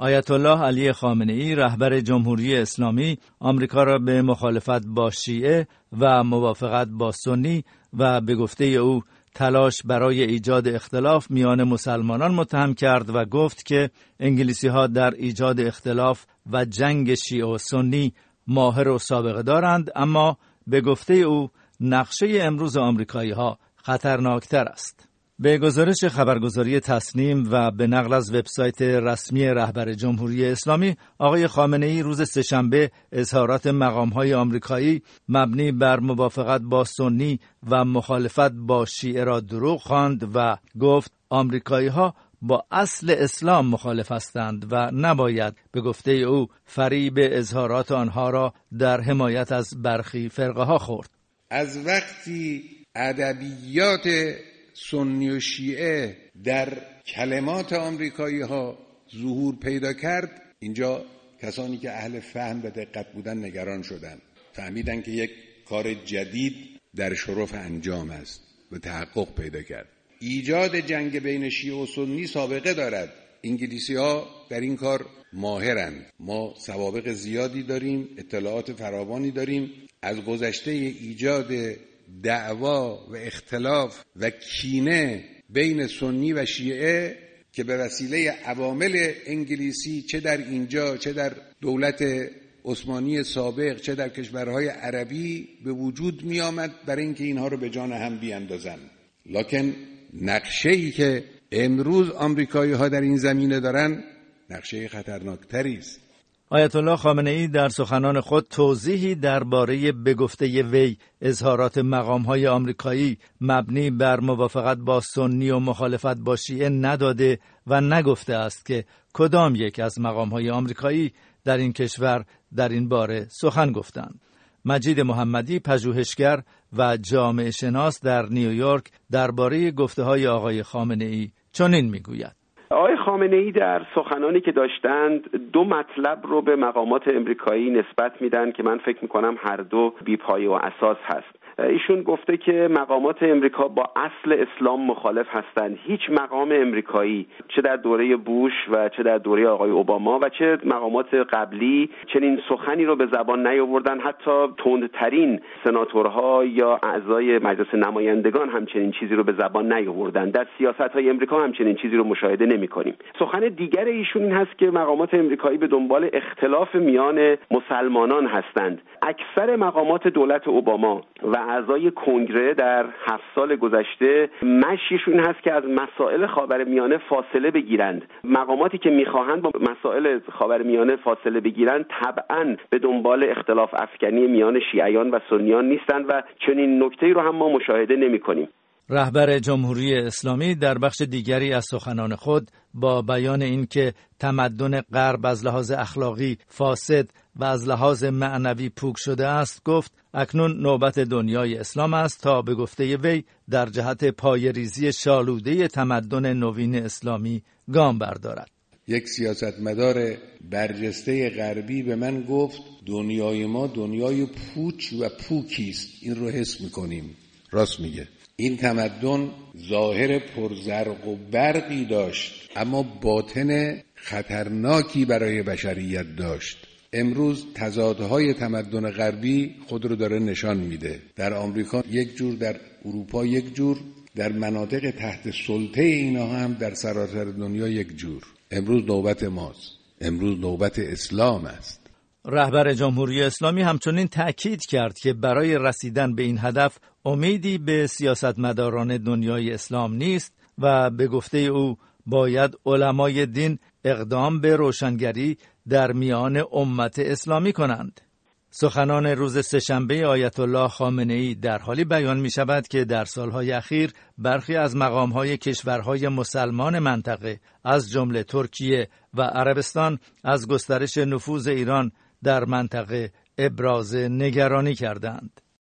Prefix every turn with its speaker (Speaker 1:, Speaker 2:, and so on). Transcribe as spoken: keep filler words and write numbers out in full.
Speaker 1: آیت الله علی خامنه‌ای رهبر جمهوری اسلامی آمریکا را به مخالفت با شیعه و موافقت با سنی و به گفته او تلاش برای ایجاد اختلاف میان مسلمانان متهم کرد و گفت که انگلیسی‌ها در ایجاد اختلاف و جنگ شیعه و سنی ماهر و سابقه دارند، اما به گفته او نقشه امروز آمریکایی‌ها خطرناکتر است. به گزارش خبرگزاری تسنیم و به نقل از وبسایت رسمی رهبر جمهوری اسلامی، آقای خامنه‌ای روز سه‌شنبه اظهارات مقام‌های آمریکایی مبنی بر موافقت با سنی و مخالفت با شیعه را دروغ خواند و گفت آمریکایی‌ها با اصل اسلام مخالف هستند و نباید به گفته او فریب اظهارات آنها را در حمایت از برخی فرقه ها خورد.
Speaker 2: از وقتی ادبیات سنی و شیعه در کلمات آمریکایی ها ظهور پیدا کرد، اینجا کسانی که اهل فهم و دقت بودن نگران شدند، فهمیدن که یک کار جدید در شرف انجام است و تحقق پیدا کرد. ایجاد جنگ بین شیعه و سنی سابقه دارد. انگلیسی ها در این کار ماهرند. ما سوابق زیادی داریم، اطلاعات فراوانی داریم از گذشته ایجاد دعوا و اختلاف و کینه بین سنی و شیعه که به وسیله عوامل انگلیسی چه در اینجا چه در دولت عثمانی سابق چه در کشورهای عربی به وجود می آمد برای اینکه اینها رو به جان هم بیاندازند. لکن نقشه‌ای که امروز آمریکایی ها در این زمینه دارن نقشه خطرناکتری است.
Speaker 1: آیت الله خامنه‌ای در سخنان خود توضیحی درباره به گفته وی اظهارات مقام‌های آمریکایی مبنی بر موافقت با سنی و مخالفت با شیعه نداده و نگفته است که کدام یک از مقام‌های آمریکایی در این کشور در این باره سخن گفتند. مجید محمدی، پژوهشگر و جامعه شناس در نیویورک، درباره گفته‌های آقای خامنه‌ای چنین میگوید:
Speaker 3: آقای خامنه‌ای در سخنانی که داشتند دو مطلب رو به مقامات امریکایی نسبت میدن که من فکر میکنم هر دو بی‌پایه و اساس هست. ایشون گفته که مقامات امریکا با اصل اسلام مخالف هستند. هیچ مقام امریکایی چه در دوره بوش و چه در دوره آقای اوباما و چه مقامات قبلی چنین سخنی رو به زبان نیاوردن. حتی تندترین سناتورها یا اعضای مجلس نمایندگان همچنین چیزی رو به زبان نیاوردن. در سیاست‌های امریکا همچنین چیزی رو مشاهده نمی‌کنیم. سخن دیگر ایشون این هست که مقامات امریکایی به دنبال اختلاف میان مسلمانان هستند. اکثر مقامات دولت اوباما و اعضای کنگره در هفت سال گذشته مشیشون هست که از مسائل خاورمیانه فاصله بگیرند. مقاماتی که میخواهند با مسائل خاورمیانه فاصله بگیرند طبعاً به دنبال اختلاف افکنی میان شیعیان و سنیان نیستند و چنین نکته‌ای رو هم ما مشاهده نمی‌کنیم.
Speaker 1: رهبر جمهوری اسلامی در بخش دیگری از سخنان خود با بیان اینکه تمدن غرب از لحاظ اخلاقی فاسد و از لحاظ معنوی پوک شده است گفت اکنون نوبت دنیای اسلام است تا به گفته وی در جهت پایه‌ریزی شالوده تمدن نوین اسلامی گام بردارد.
Speaker 2: یک سیاستمدار برجسته غربی به من گفت دنیای ما دنیای پوچ و پوکی است. این رو حس می‌کنیم. راست میگه. این تمدن ظاهر پرزرق و برقی داشت اما باطن خطرناکی برای بشریت داشت. امروز تضادهای تمدن غربی خود رو داره نشان میده. در آمریکا یک جور، در اروپا یک جور، در مناطق تحت سلطه اینا هم در سراسر دنیا یک جور. امروز نوبت ماست. امروز نوبت اسلام است.
Speaker 1: رهبر جمهوری اسلامی همچنین تأکید کرد که برای رسیدن به این هدف امیدی به سیاستمداران دنیای اسلام نیست و به گفته او باید علمای دین اقدام به روشنگری در میان امت اسلامی کنند. سخنان روز سه‌شنبه آیت الله خامنه‌ای در حالی بیان می شود که در سالهای اخیر برخی از مقامهای کشورهای مسلمان منطقه از جمله ترکیه و عربستان از گسترش نفوذ ایران در منطقه ابراز نگرانی کردند.